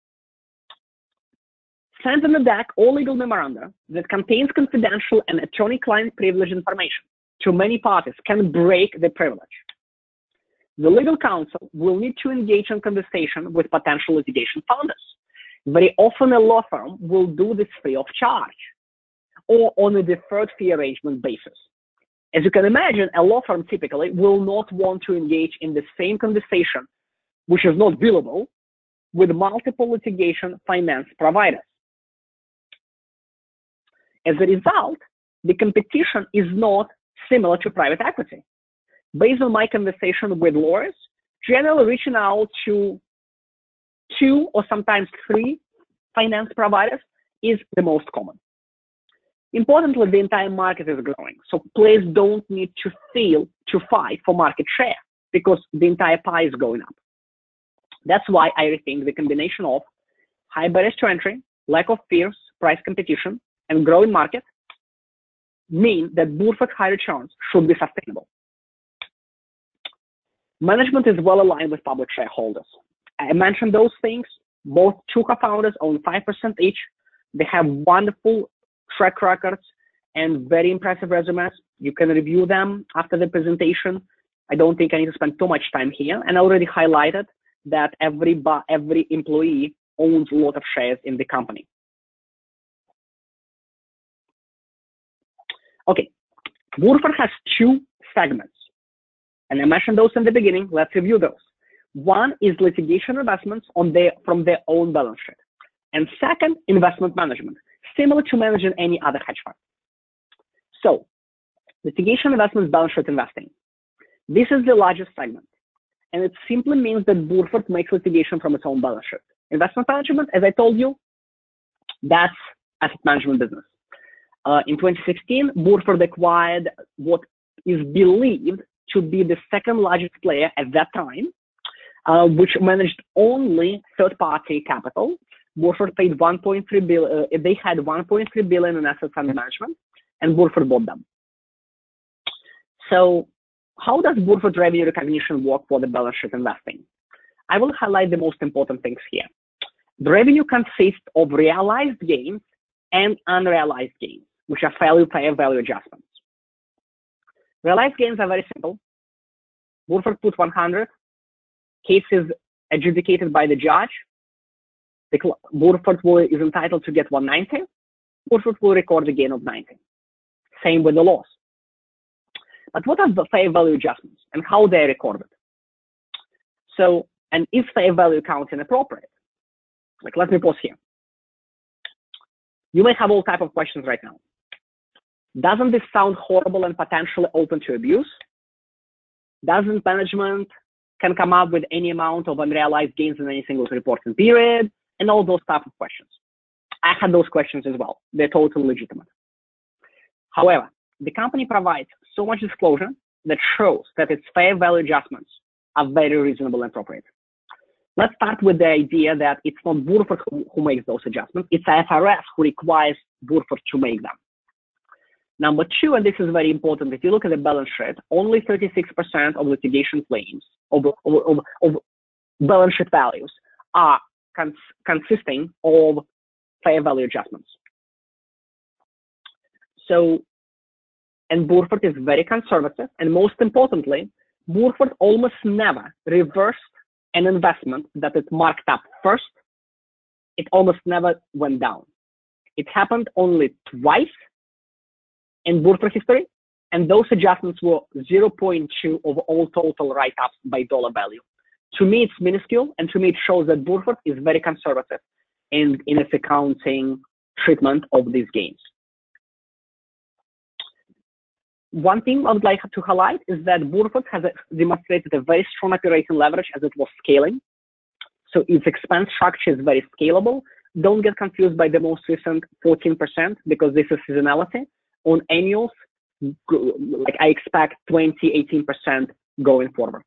Send in a deck or legal memoranda that contains confidential and attorney-client privilege information to many parties can break the privilege. The legal counsel will need to engage in conversation with potential litigation founders. Very often a law firm will do this free of charge or on a deferred fee arrangement basis. As you can imagine, a law firm typically will not want to engage in the same conversation, which is not billable, with multiple litigation finance providers. As a result, the competition is not similar to private equity. Based on my conversation with lawyers, generally reaching out to two or sometimes three finance providers is the most common. Importantly, the entire market is growing, so players don't need to feel to fight for market share because the entire pie is going up. That's why I think the combination of high barriers to entry, lack of fierce price competition, and growing market mean that Burford high returns should be sustainable. Management is well aligned with public shareholders. I mentioned those things. Both two co-founders own five percent each. They have wonderful track records and very impressive resumes. You can review them after the presentation. I don't think I need to spend too much time here. And I already highlighted that every, every employee owns a lot of shares in the company. Okay, Burford has two segments. And I mentioned those in the beginning. Let's review those. One is litigation investments on their, from their own balance sheet. And second, investment management, similar to managing any other hedge fund. So, litigation investments, balance sheet investing. This is the largest segment. And it simply means that Burford makes litigation from its own balance sheet. Investment management, as I told you, that's asset management business. Uh, in twenty sixteen, Burford acquired what is believed to be the second largest player at that time, uh, which managed only third-party capital. Burford paid one point three billion. Uh, they had one point three billion in assets under management, and Burford bought them. So, how does Burford revenue recognition work for the balance sheet investing? I will highlight the most important things here. The revenue consists of realized gains and unrealized gains, which are fair value adjustments. Realized gains are very simple. Burford put one hundred, cases adjudicated by the judge. The Burford will, is entitled to get one ninety. Burford will record a gain of ninety. Same with the loss. But what are the fair value adjustments and how they are recorded? So, and is fair value accounting appropriate? Like, let me pause here. You may have all types of questions right now. Doesn't this sound horrible and potentially open to abuse? Doesn't management can come up with any amount of unrealized gains in any single reporting period? And all those types of questions. I had those questions as well. They're totally legitimate. However, the company provides so much disclosure that shows that its fair value adjustments are very reasonable and appropriate. Let's start with the idea that it's not Burford who, who makes those adjustments. It's I F R S who requires Burford to make them. Number two, and this is very important, if you look at the balance sheet, only thirty-six percent of litigation claims, of, of, of, of balance sheet values, are cons consisting of fair value adjustments. So, and Burford is very conservative, and most importantly, Burford almost never reversed an investment that it marked up first. It almost never went down. It happened only twice in Burford history, and those adjustments were zero point two of all total write-ups by dollar value. To me, it's minuscule, and to me, it shows that Burford is very conservative in, in its accounting treatment of these gains. One thing I would like to highlight is that Burford has demonstrated a very strong operating leverage as it was scaling. So its expense structure is very scalable. Don't get confused by the most recent fourteen percent because this is seasonality. On annuals, like I expect twenty, eighteen percent going forward.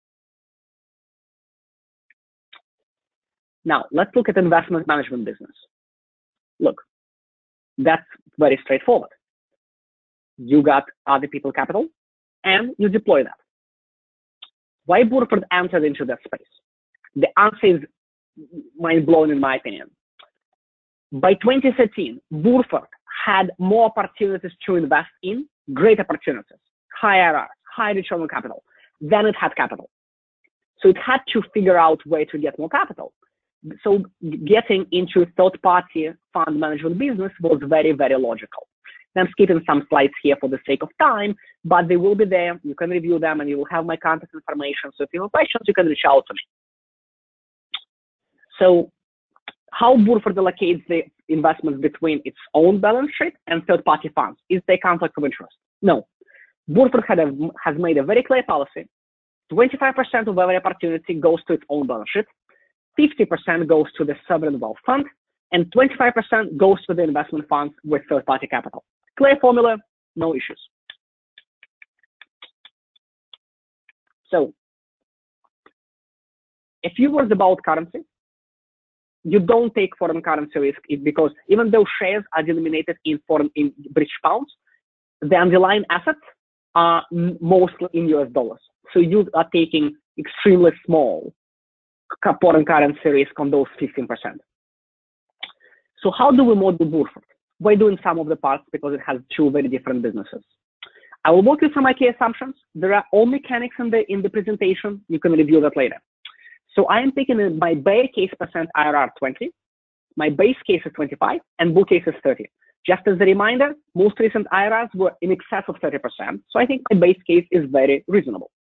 Now, let's look at investment management business. Look, that's very straightforward. You got other people capital and you deploy that. Why Burford entered into that space? The answer is mind-blowing in my opinion. By twenty thirteen, Burford had more opportunities to invest in, great opportunities, high I R R, high return on capital, than it had capital. So it had to figure out where to get more capital. So getting into third-party fund management business was very, very logical. I'm skipping some slides here for the sake of time, but they will be there. You can review them and you will have my contact information. So if you have questions, you can reach out to me. So how Burford allocates the investments between its own balance sheet and third-party funds? Is there conflict of interest? No. Burford had a, has made a very clear policy. twenty-five percent of every opportunity goes to its own balance sheet, fifty percent goes to the sovereign wealth fund, and twenty-five percent goes to the investment funds with third-party capital. Clear formula, no issues. So, a few words about currency. You don't take foreign currency risk because even though shares are denominated in foreign in British pounds, the underlying assets are mostly in U S dollars. So you are taking extremely small foreign currency risk on those fifteen percent. So how do we model Burford? By doing sum of the parts because it has two very different businesses. I will walk you through my key assumptions. There are all mechanics in the, in the presentation. You can review that later. So I am taking my bear case percent I R R twenty, my base case is twenty-five, and bull case is thirty. Just as a reminder, most recent I R Rs were in excess of thirty percent. So I think my base case is very reasonable.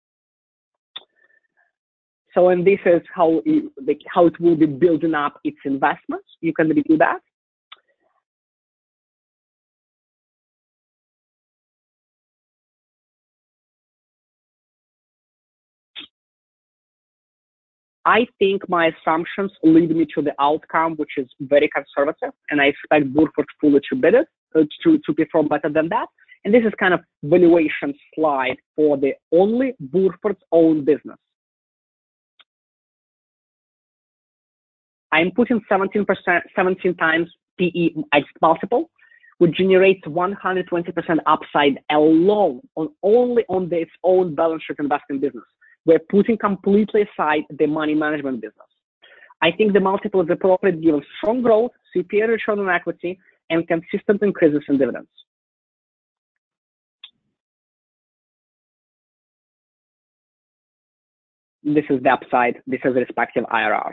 So, and this is how it, like, how it will be building up its investments. You can review that. I think my assumptions lead me to the outcome, which is very conservative, and I expect Burford fully to beat it, uh, to, to perform better than that. And this is kind of valuation slide for the only Burford's own business. I'm putting seventeen percent, seventeen times P E multiple, which generates one hundred twenty percent upside alone on only on the, its own balance sheet investing business. We're putting completely aside the money management business. I think the multiple is appropriate given strong growth, superior return on equity, and consistent increases in dividends. This is the upside. This is the respective I R Rs.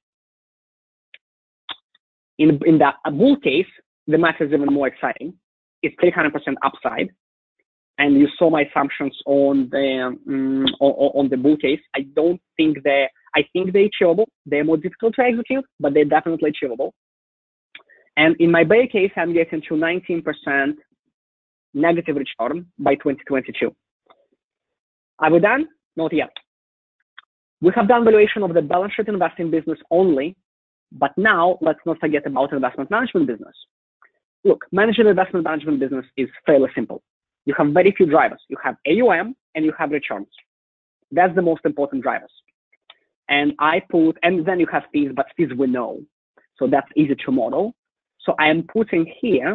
In, in the bull case, the math is even more exciting. It's three hundred percent upside. And you saw my assumptions on the um, on, on the bull case. I don't think they I think they're achievable. They're more difficult to execute, but they're definitely achievable. And in my bear case, I'm getting to nineteen percent negative return by twenty twenty-two. Are we done? Not yet. We have done valuation of the balance sheet investing business only, but now let's not forget about investment management business. Look, managing investment management business is fairly simple. You have very few drivers. You have A U M and you have returns. That's the most important drivers. And I put, and then you have fees, but fees we know. So that's easy to model. So I am putting here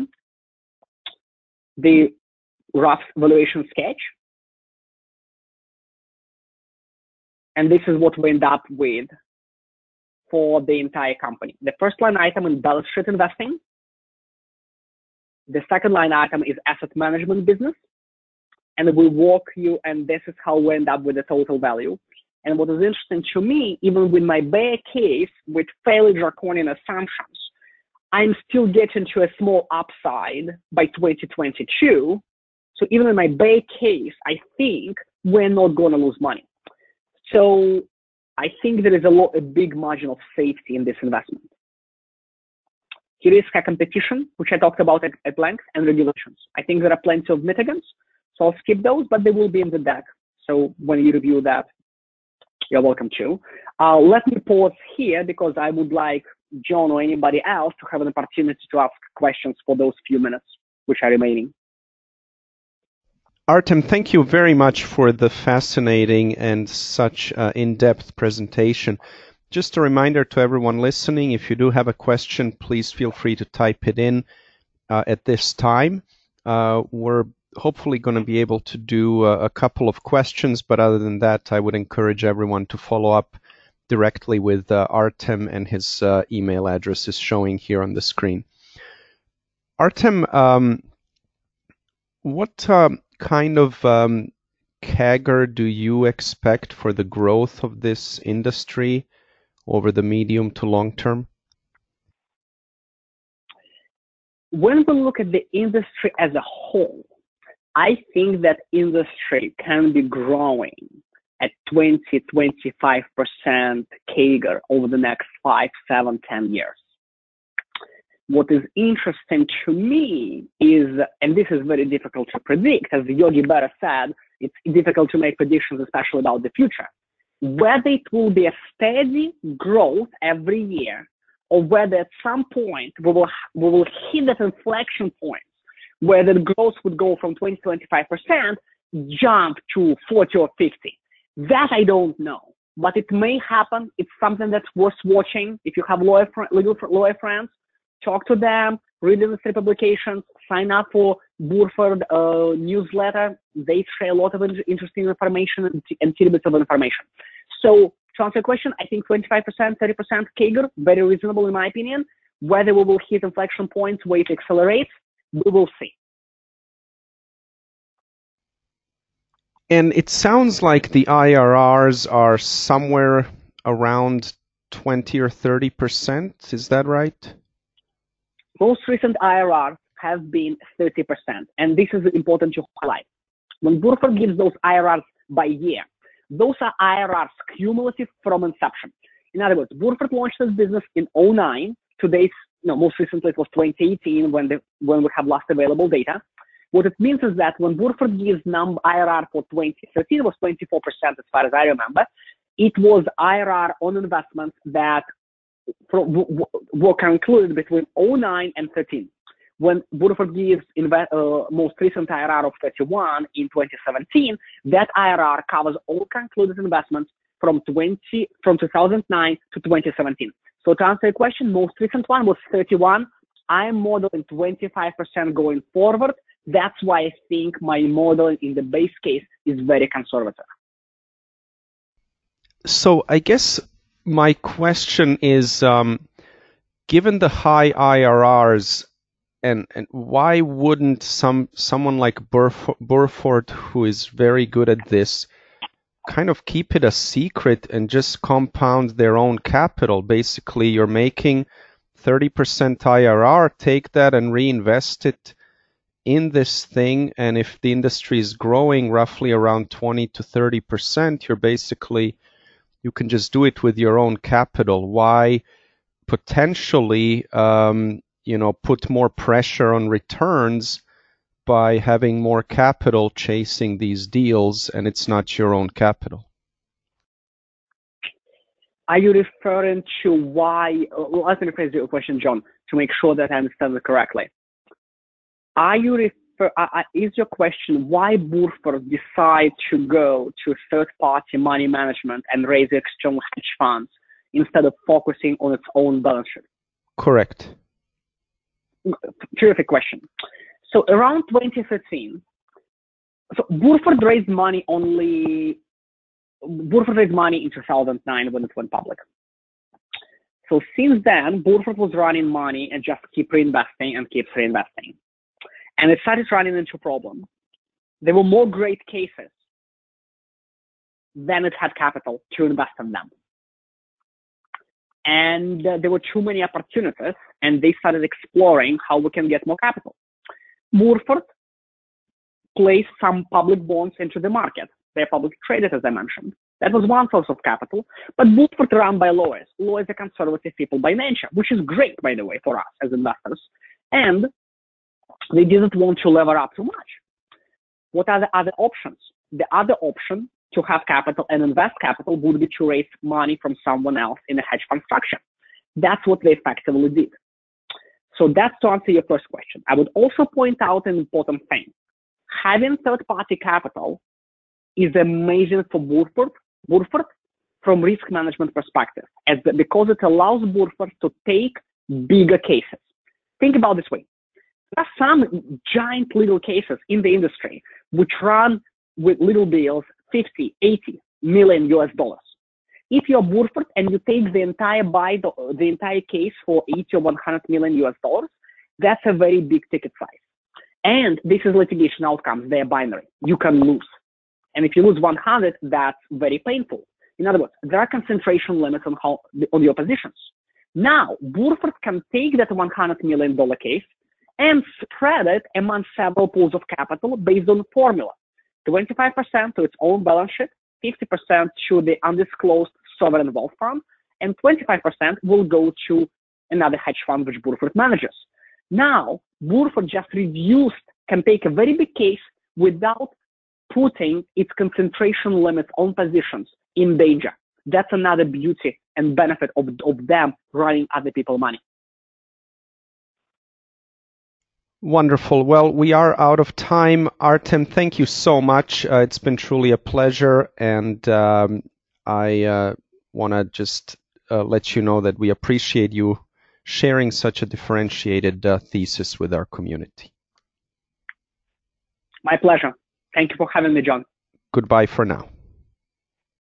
the rough valuation sketch. And this is what we end up with for the entire company. The first line item in balance sheet investing. The second line item is asset management business. And we walk you, and this is how we end up with the total value. And what is interesting to me, even with my bear case with fairly draconian assumptions, I'm still getting to a small upside by twenty twenty-two. So even in my bear case, I think we're not going to lose money. So I think there is a, lot, a big margin of safety in this investment. Here is competition, which I talked about at, at length, and regulations. I think there are plenty of mitigants, so I'll skip those, but they will be in the deck. So when you review that, you're welcome to. Uh, let me pause here because I would like John or anybody else to have an opportunity to ask questions for those few minutes which are remaining. Artem, thank you very much for the fascinating and such uh, in-depth presentation. Just a reminder to everyone listening, if you do have a question, please feel free to type it in uh, at this time. Uh, we're hopefully going to be able to do uh, a couple of questions, but other than that, I would encourage everyone to follow up directly with uh, Artem, and his uh, email address is showing here on the screen. Artem, um, what um, kind of um, C A G R do you expect for the growth of this industry over the medium to long term? When we look at the industry as a whole, I think that industry can be growing at twenty, twenty-five percent C A G R over the next five, seven, ten years. What is interesting to me is, and this is very difficult to predict, as Yogi Berra said, it's difficult to make predictions, especially about the future. Whether it will be a steady growth every year, or whether at some point we will, we will hit that inflection point where the growth would go from twenty, twenty-five percent, jump to forty or fifty. That I don't know, but it may happen. It's something that's worth watching. If you have lawyer, legal lawyer friends, talk to them, read industry publications, sign up for Burford uh, newsletter. They share a lot of interesting information and tidbits of information. So to answer your question, I think twenty-five percent, thirty percent C A G R, very reasonable in my opinion. Whether we will hit inflection points where it accelerates, we will see. And it sounds like the I R Rs are somewhere around twenty or thirty percent. Is that right? Most recent I R Rs have been thirty percent. And this is important to highlight. When Burford gives those I R Rs by year, those are I R Rs cumulative from inception. In other words, Burford launched this business in oh nine. Today's, you know, most recently it was twenty eighteen when, the, when we have last available data. What it means is that when Burford gives number I R R for twenty thirteen, it was twenty-four percent as far as I remember. It was I R R on investments that were concluded between oh nine and thirteen. When Burford gives uh, most recent I R R of thirty-one in twenty seventeen, that I R R covers all concluded investments from twenty from two thousand nine to twenty seventeen. So to answer your question, most recent one was thirty-one. I am modeling twenty-five percent going forward. That's why I think my model in the base case is very conservative. So I guess my question is, um, given the high I R Rs, and, and why wouldn't some someone like Burf Burford, who is very good at this, kind of keep it a secret and just compound their own capital? Basically, you're making thirty percent I R R, take that and reinvest it in this thing, and if the industry is growing roughly around twenty to thirty percent, you're basically, you can just do it with your own capital. Why potentially, um, you know, put more pressure on returns by having more capital chasing these deals, and it's not your own capital? Are you referring to why, well, let me rephrase your question, John, to make sure that I understand it correctly. Are you refer, uh, is your question why Burford decide to go to third-party money management and raise external hedge funds instead of focusing on its own balance sheet? Correct. Terrific question. So around twenty thirteen, so Burford raised money only, Burford raised money in two thousand nine when it went public. So since then, Burford was running money and just keep reinvesting and keeps reinvesting. And it started running into problems. There were more great cases than it had capital to invest in them. And uh, there were too many opportunities, and they started exploring how we can get more capital. Burford placed some public bonds into the market. They're publicly traded, as I mentioned. That was one source of capital, but Burford run by lawyers. Lawyers are conservative people by nature, which is great, by the way, for us as investors. And they didn't want to lever up too much. What are the other options? The other option to have capital and invest capital would be to raise money from someone else in a hedge fund structure. That's what they effectively did. So that's to answer your first question. I would also point out an important thing. Having third-party capital is amazing for Burford, Burford from risk management perspective, as the, because it allows Burford to take bigger cases. Think about it this way. There are some giant legal cases in the industry which run with little deals, fifty, eighty million U S dollars. If you're Burford and you take the entire buy, the, the entire case for eighty or one hundred million U S dollars, that's a very big ticket size. And this is litigation outcomes. They're binary. You can lose. And if you lose one hundred, that's very painful. In other words, there are concentration limits on how, on your positions. Now, Burford can take that one hundred million dollar case and spread it among several pools of capital based on a formula. twenty-five percent to its own balance sheet, fifty percent to the undisclosed sovereign wealth fund, and twenty-five percent will go to another hedge fund which Burford manages. Now, Burford just reduced, can take a very big case without putting its concentration limits on positions in danger. That's another beauty and benefit of, of them running other people's money. Wonderful. Well, we are out of time. Artem, thank you so much. Uh, it's been truly a pleasure, and um, I uh, want to just uh, let you know that we appreciate you sharing such a differentiated uh, thesis with our community. My pleasure. Thank you for having me, John. Goodbye for now.